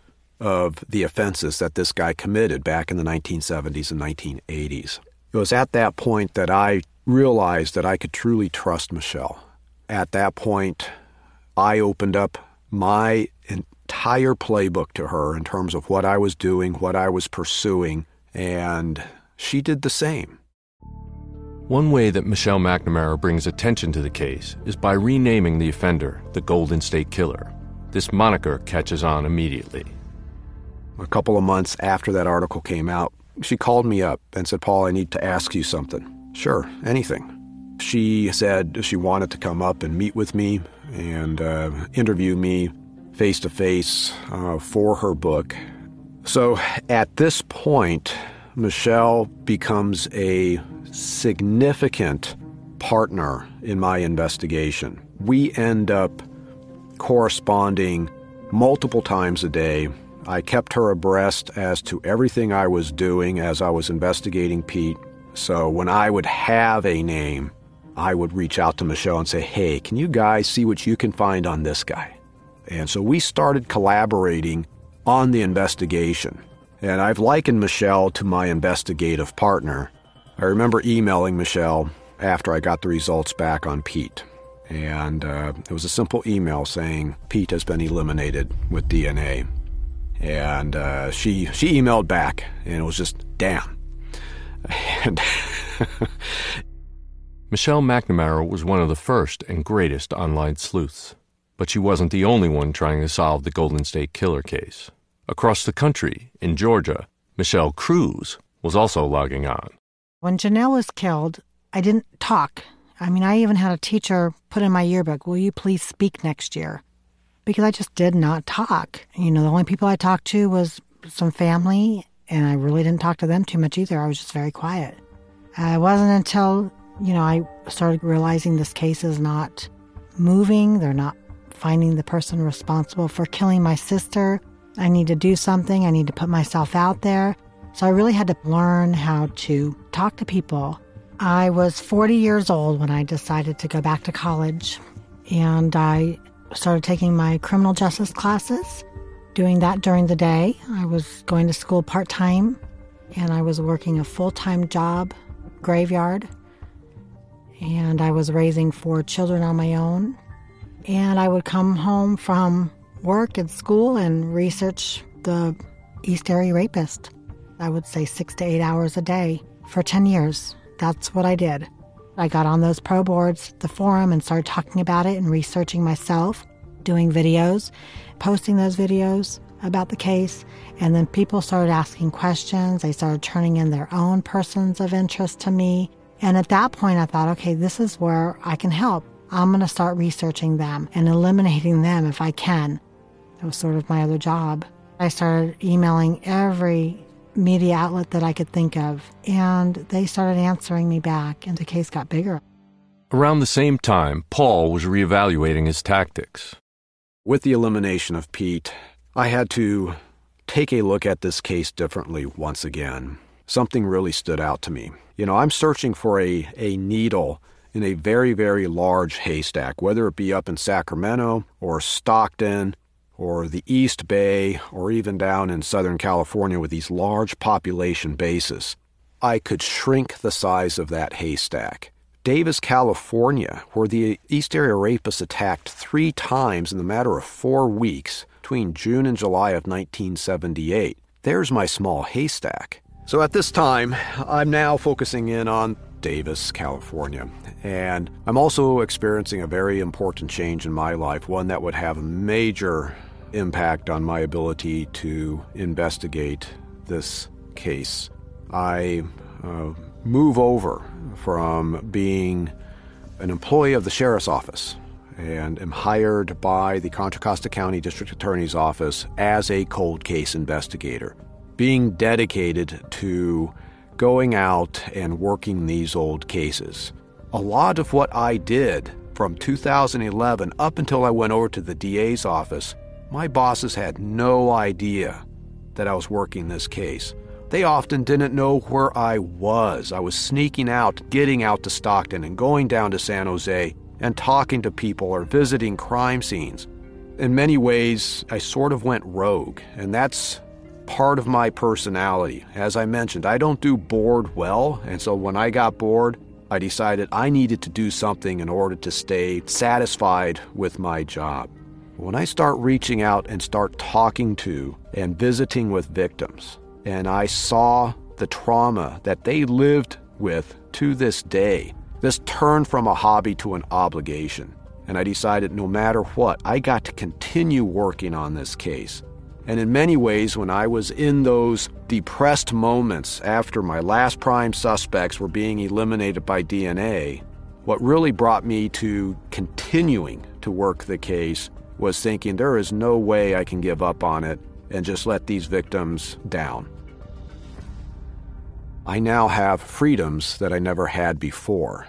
of the offenses that this guy committed back in the 1970s and 1980s. It was at that point that I realized that I could truly trust Michelle. At that point, I opened up my entire playbook to her in terms of what I was doing, what I was pursuing, and she did the same. One way that Michelle McNamara brings attention to the case is by renaming the offender the Golden State Killer. This moniker catches on immediately. A couple of months after that article came out, she called me up and said, "Paul, I need to ask you something." "Sure, anything." She said she wanted to come up and meet with me and interview me face-to-face for her book. So at this point, Michelle becomes a significant partner in my investigation. We end up corresponding multiple times a day. I kept her abreast as to everything I was doing as I was investigating Pete. So when I would have a name, I would reach out to Michelle and say, "Hey, can you guys see what you can find on this guy?" And so we started collaborating on the investigation. And I've likened Michelle to my investigative partner. I remember emailing Michelle after I got the results back on Pete. And it was a simple email saying, "Pete has been eliminated with DNA." And she emailed back, and it was just, damn. And Michelle McNamara was one of the first and greatest online sleuths. But she wasn't the only one trying to solve the Golden State Killer case. Across the country, in Georgia, Michelle Cruz was also logging on. When Janelle was killed, I didn't talk. I even had a teacher put in my yearbook, "Will you please speak next year?" Because I just did not talk. The only people I talked to was some family, and I really didn't talk to them too much either. I was just very quiet. It wasn't until, I started realizing this case is not moving. They're not finding the person responsible for killing my sister. I need to do something. I need to put myself out there. So I really had to learn how to talk to people. I was 40 years old when I decided to go back to college, and I started taking my criminal justice classes, doing that during the day. I was going to school part-time, and I was working a full-time job, graveyard, and I was raising 4 children on my own. And I would come home from work and school and research the East Area Rapist. I would say 6 to 8 hours a day for 10 years. That's what I did. I got on those pro boards, the forum, and started talking about it and researching myself, doing videos, posting those videos about the case. And then people started asking questions. They started turning in their own persons of interest to me. And at that point, I thought, okay, this is where I can help. I'm going to start researching them and eliminating them if I can. That was sort of my other job. I started emailing every media outlet that I could think of, and they started answering me back, and the case got bigger. Around the same time, Paul was reevaluating his tactics. With the elimination of Pete, I had to take a look at this case differently once again. Something really stood out to me. I'm searching for a needle in a very, very large haystack, whether it be up in Sacramento or Stockton or the East Bay or even down in Southern California with these large population bases. I could shrink the size of that haystack. Davis, California, where the East Area Rapists attacked 3 times in the matter of 4 weeks between June and July of 1978. There's my small haystack. So at this time, I'm now focusing in on Davis, California. And I'm also experiencing a very important change in my life, one that would have a major impact on my ability to investigate this case. I move over from being an employee of the Sheriff's Office and am hired by the Contra Costa County District Attorney's Office as a cold case investigator, being dedicated to going out and working these old cases. A lot of what I did from 2011 up until I went over to the DA's office, my bosses had no idea that I was working this case. They often didn't know where I was. I was sneaking out, getting out to Stockton and going down to San Jose and talking to people or visiting crime scenes. In many ways, I sort of went rogue, and that's part of my personality. As I mentioned, I don't do bored well, and so when I got bored, I decided I needed to do something in order to stay satisfied with my job. When I start reaching out and start talking to and visiting with victims, and I saw the trauma that they lived with to this day, this turned from a hobby to an obligation. And I decided no matter what, I got to continue working on this case. And in many ways, when I was in those depressed moments after my last prime suspects were being eliminated by DNA, what really brought me to continuing to work the case was thinking there is no way I can give up on it and just let these victims down. I now have freedoms that I never had before.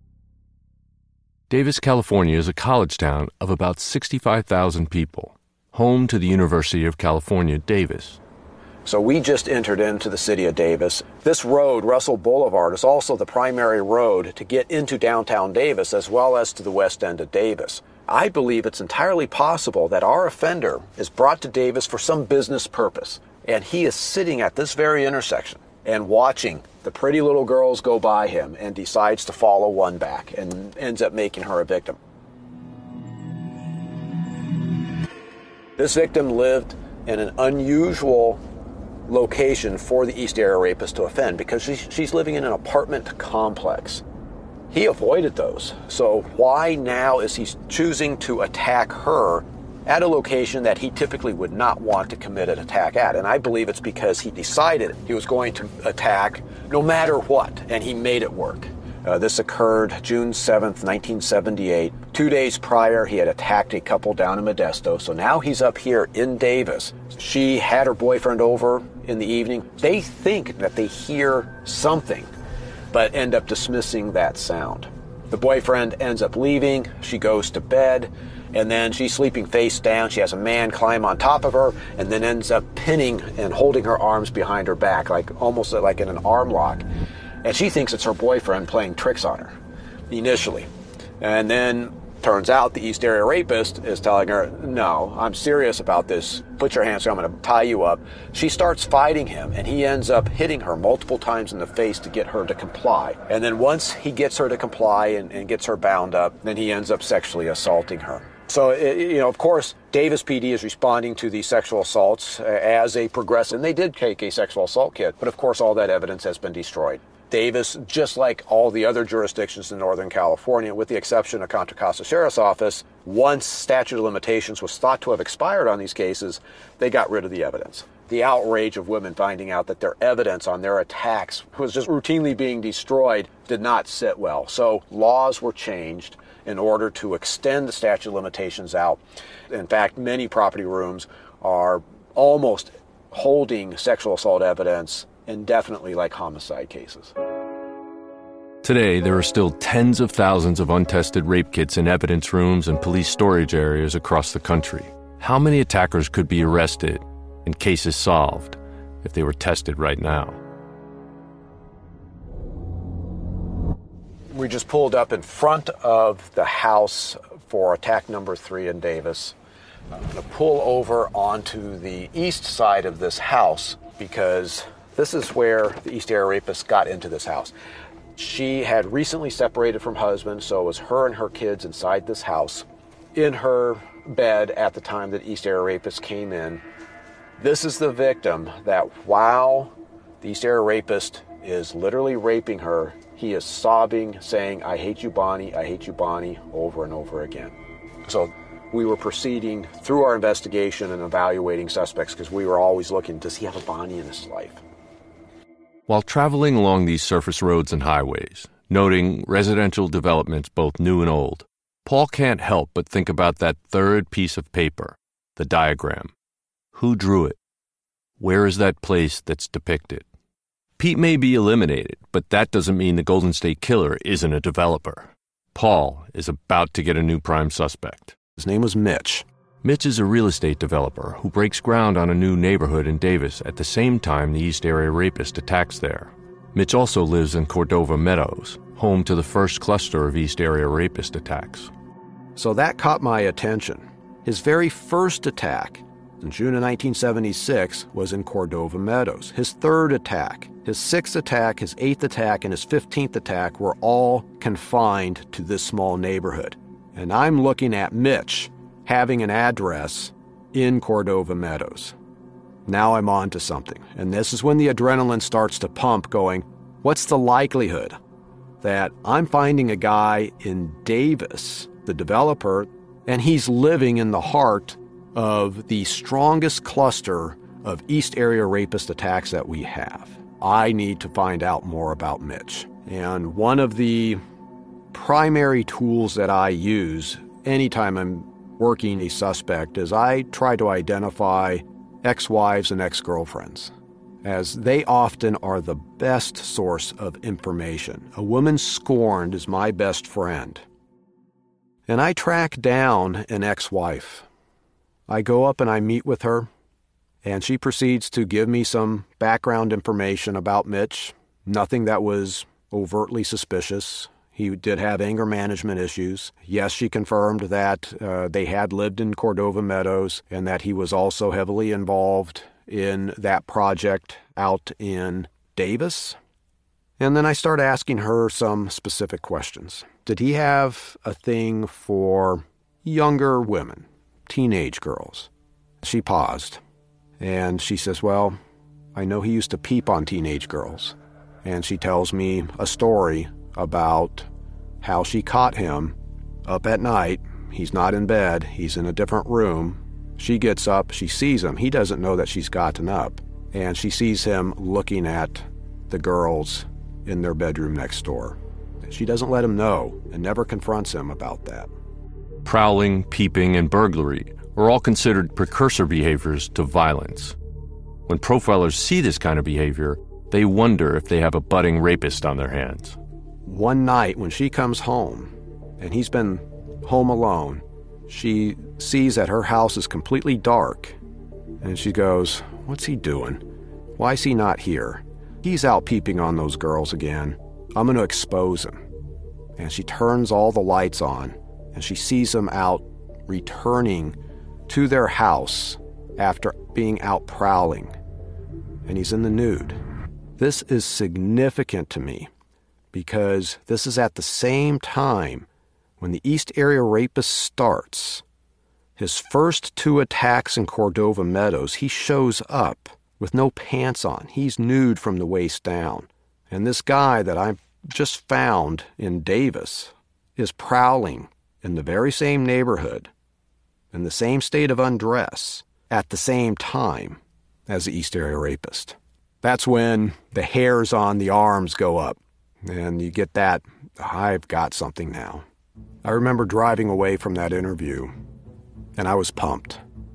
Davis, California is a college town of about 65,000 people, home to the University of California, Davis. So we just entered into the city of Davis. This road, Russell Boulevard, is also the primary road to get into downtown Davis as well as to the west end of Davis. I believe it's entirely possible that our offender is brought to Davis for some business purpose, and he is sitting at this very intersection and watching the pretty little girls go by him and decides to follow one back and ends up making her a victim. This victim lived in an unusual location for the East Area Rapist to offend because she's living in an apartment complex. He avoided those. So why now is he choosing to attack her at a location that he typically would not want to commit an attack at? And I believe it's because he decided he was going to attack no matter what, and he made it work. This occurred June 7th, 1978. 2 days prior, he had attacked a couple down in Modesto, so now he's up here in Davis. She had her boyfriend over in the evening. They think that they hear something, but end up dismissing that sound. The boyfriend ends up leaving. She goes to bed, and then she's sleeping face down. She has a man climb on top of her, and then ends up pinning and holding her arms behind her back, almost like in an arm lock. And she thinks it's her boyfriend playing tricks on her, initially. And then turns out the East Area Rapist is telling her, no, I'm serious about this. Put your hands down, I'm going to tie you up. She starts fighting him, and he ends up hitting her multiple times in the face to get her to comply. And then once he gets her to comply and gets her bound up, then he ends up sexually assaulting her. So, of course, Davis PD is responding to these sexual assaults as a progressive. And they did take a sexual assault kit, but of course all that evidence has been destroyed. Davis, just like all the other jurisdictions in Northern California, with the exception of Contra Costa Sheriff's Office, once statute of limitations was thought to have expired on these cases, they got rid of the evidence. The outrage of women finding out that their evidence on their attacks was just routinely being destroyed did not sit well. So laws were changed in order to extend the statute of limitations out. In fact, many property rooms are almost holding sexual assault evidence indefinitely like homicide cases. Today, there are still tens of thousands of untested rape kits in evidence rooms and police storage areas across the country. How many attackers could be arrested and cases solved if they were tested right now? We just pulled up in front of the house for attack number 3 in Davis. I'm going to pull over onto the east side of this house because this is where the East Area Rapist got into this house. She had recently separated from husband, so it was her and her kids inside this house in her bed at the time that East Area Rapist came in. This is the victim that while the East Area Rapist is literally raping her, he is sobbing, saying, "I hate you, Bonnie, I hate you, Bonnie," over and over again. So we were proceeding through our investigation and evaluating suspects because we were always looking, does he have a Bonnie in his life? While traveling along these surface roads and highways, noting residential developments both new and old, Paul can't help but think about that third piece of paper, the diagram. Who drew it? Where is that place that's depicted? Pete may be eliminated, but that doesn't mean the Golden State Killer isn't a developer. Paul is about to get a new prime suspect. His name was Mitch. Mitch is a real estate developer who breaks ground on a new neighborhood in Davis at the same time the East Area Rapist attacks there. Mitch also lives in Cordova Meadows, home to the first cluster of East Area Rapist attacks. So that caught my attention. His very first attack in June of 1976 was in Cordova Meadows. His third attack, his sixth attack, his eighth attack, and his 15th attack were all confined to this small neighborhood. And I'm looking at Mitch having an address in Cordova Meadows. Now I'm on to something. And this is when the adrenaline starts to pump, going, what's the likelihood that I'm finding a guy in Davis, the developer, and he's living in the heart of the strongest cluster of East Area Rapist attacks that we have? I need to find out more about Mitch. And one of the primary tools that I use anytime I'm working a suspect is I try to identify ex-wives and ex-girlfriends, as they often are the best source of information. A woman scorned is my best friend. And I track down an ex-wife. I go up and I meet with her, and she proceeds to give me some background information about Mitch, nothing that was overtly suspicious. He did have anger management issues. Yes, she confirmed that they had lived in Cordova Meadows and that he was also heavily involved in that project out in Davis. And then I start asking her some specific questions. Did he have a thing for younger women, teenage girls? She paused, and she says, well, I know he used to peep on teenage girls. And she tells me a story about how she caught him up at night. He's not in bed. He's in a different room. She gets up. She sees him. He doesn't know that she's gotten up. And she sees him looking at the girls in their bedroom next door. She doesn't let him know and never confronts him about that. Prowling, peeping, and burglary are all considered precursor behaviors to violence. When profilers see this kind of behavior, they wonder if they have a budding rapist on their hands. One night when she comes home, and he's been home alone, she sees that her house is completely dark, and she goes, what's he doing? Why is he not here? He's out peeping on those girls again. I'm going to expose him. And she turns all the lights on, and she sees him out returning to their house after being out prowling. And he's in the nude. This is significant to me because this is at the same time when the East Area Rapist starts. His first 2 attacks in Cordova Meadows, he shows up with no pants on. He's nude from the waist down. And this guy that I've just found in Davis is prowling in the very same neighborhood, in the same state of undress, at the same time as the East Area Rapist. That's when the hairs on the arms go up, and you get that, I've got something now. I remember driving away from that interview, and I was pumped.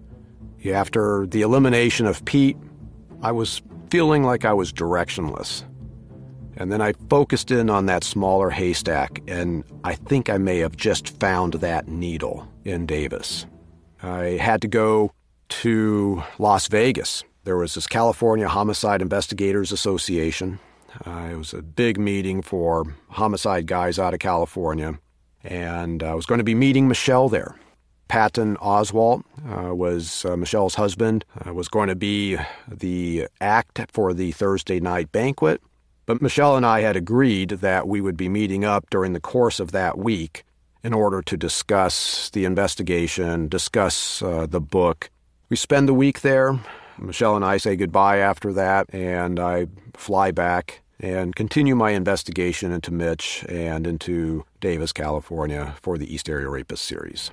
After the elimination of Pete, I was feeling like I was directionless. And then I focused in on that smaller haystack, and I think I may have just found that needle in Davis. I had to go to Las Vegas. There was this California Homicide Investigators Association. It was a big meeting for homicide guys out of California, and I was going to be meeting Michelle there. Patton Oswalt was Michelle's husband, was going to be the act for the Thursday night banquet. But Michelle and I had agreed that we would be meeting up during the course of that week in order to discuss the investigation, discuss the book. We spend the week there. Michelle and I say goodbye after that, and I fly back and continue my investigation into Mitch and into Davis, California for the East Area Rapist series.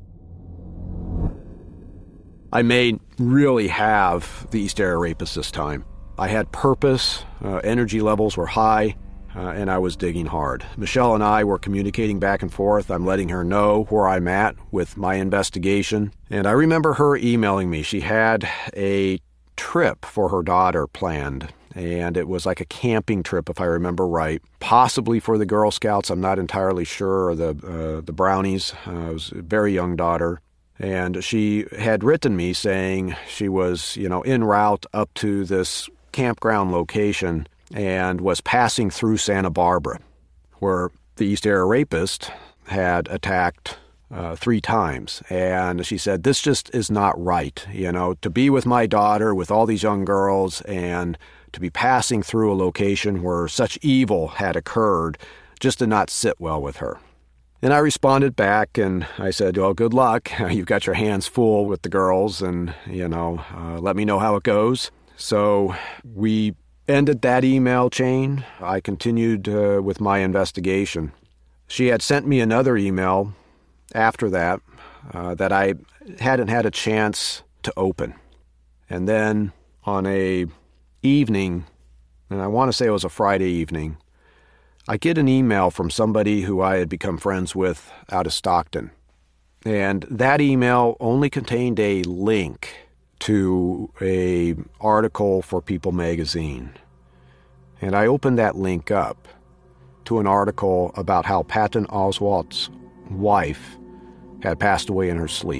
I may really have the East Area Rapist this time. I had purpose, energy levels were high, and I was digging hard. Michelle and I were communicating back and forth. I'm letting her know where I'm at with my investigation. And I remember her emailing me. She had a trip for her daughter planned, and it was like a camping trip, if I remember right, possibly for the Girl Scouts. I'm not entirely sure, or the Brownies. It was a very young daughter. And she had written me saying she was, en route up to this campground location and was passing through Santa Barbara, where the East Area Rapist had attacked 3 times. And she said, this just is not right, to be with my daughter, with all these young girls, and to be passing through a location where such evil had occurred just did not sit well with her. And I responded back, and I said, well, good luck. You've got your hands full with the girls, and, let me know how it goes. So we ended that email chain. I continued with my investigation. She had sent me another email after that that I hadn't had a chance to open. And then on a evening, and I want to say it was a Friday evening, I get an email from somebody who I had become friends with out of Stockton. And that email only contained a link to an article for People magazine. And I opened that link up to an article about how Patton Oswalt's wife had passed away in her sleep.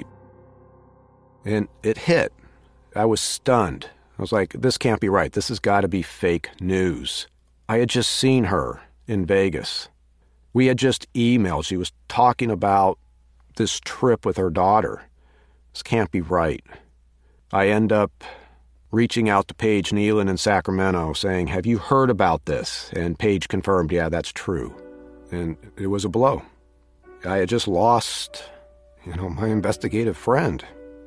And it hit. I was stunned. I was like, this can't be right. This has got to be fake news. I had just seen her in Vegas. We had just emailed. She was talking about this trip with her daughter. This can't be right. I end up reaching out to Paige Nealon in Sacramento saying, have you heard about this? And Paige confirmed, yeah, that's true. And it was a blow. I had just lost, my investigative friend.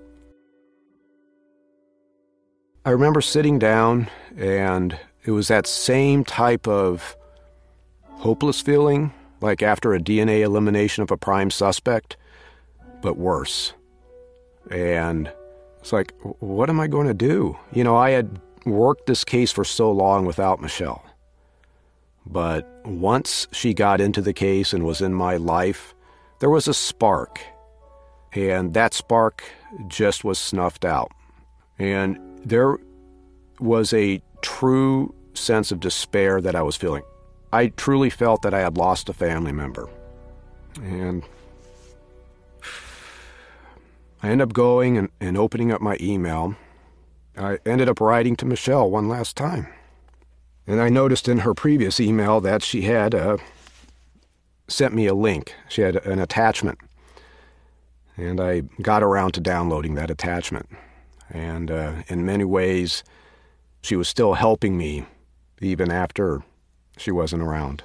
I remember sitting down, and it was that same type of hopeless feeling, like after a DNA elimination of a prime suspect, but worse. And it's like, what am I going to do? I had worked this case for so long without Michelle. But once she got into the case and was in my life, there was a spark. And that spark just was snuffed out. And there was a true sense of despair that I was feeling. I truly felt that I had lost a family member. And I ended up going and opening up my email. I ended up writing to Michelle one last time. And I noticed in her previous email that she had sent me a link. She had an attachment. And I got around to downloading that attachment. And in many ways, she was still helping me even after she wasn't around.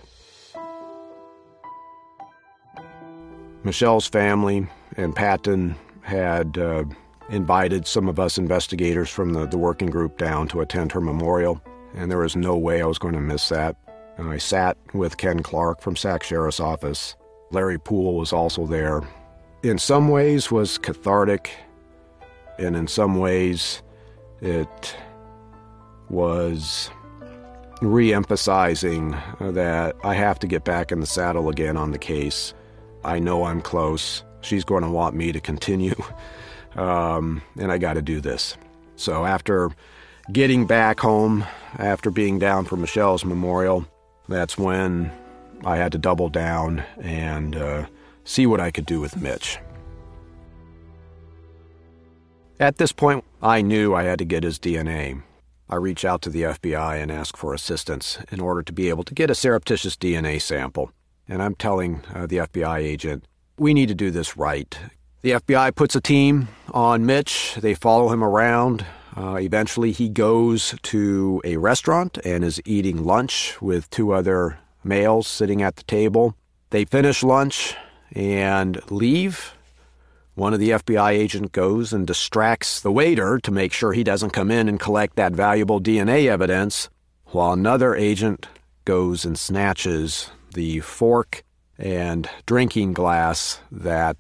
Michelle's family and Patton had invited some of us investigators from the working group down to attend her memorial, and there was no way I was going to miss that. And I sat with Ken Clark from Sac Sheriff's Office. Larry Poole was also there. In some ways was cathartic, and in some ways it was re-emphasizing that I have to get back in the saddle again on the case. I know I'm close. She's going to want me to continue, and I got to do this. So after getting back home, after being down for Michelle's memorial, that's when I had to double down and see what I could do with Mitch. At this point, I knew I had to get his DNA. I reach out to the FBI and ask for assistance in order to be able to get a surreptitious DNA sample. And I'm telling the FBI agent, we need to do this right. The FBI puts a team on Mitch. They follow him around. Eventually, he goes to a restaurant and is eating lunch with two other males sitting at the table. They finish lunch and leave. One of the FBI agents goes and distracts the waiter to make sure he doesn't come in and collect that valuable DNA evidence, while another agent goes and snatches the fork and drinking glass that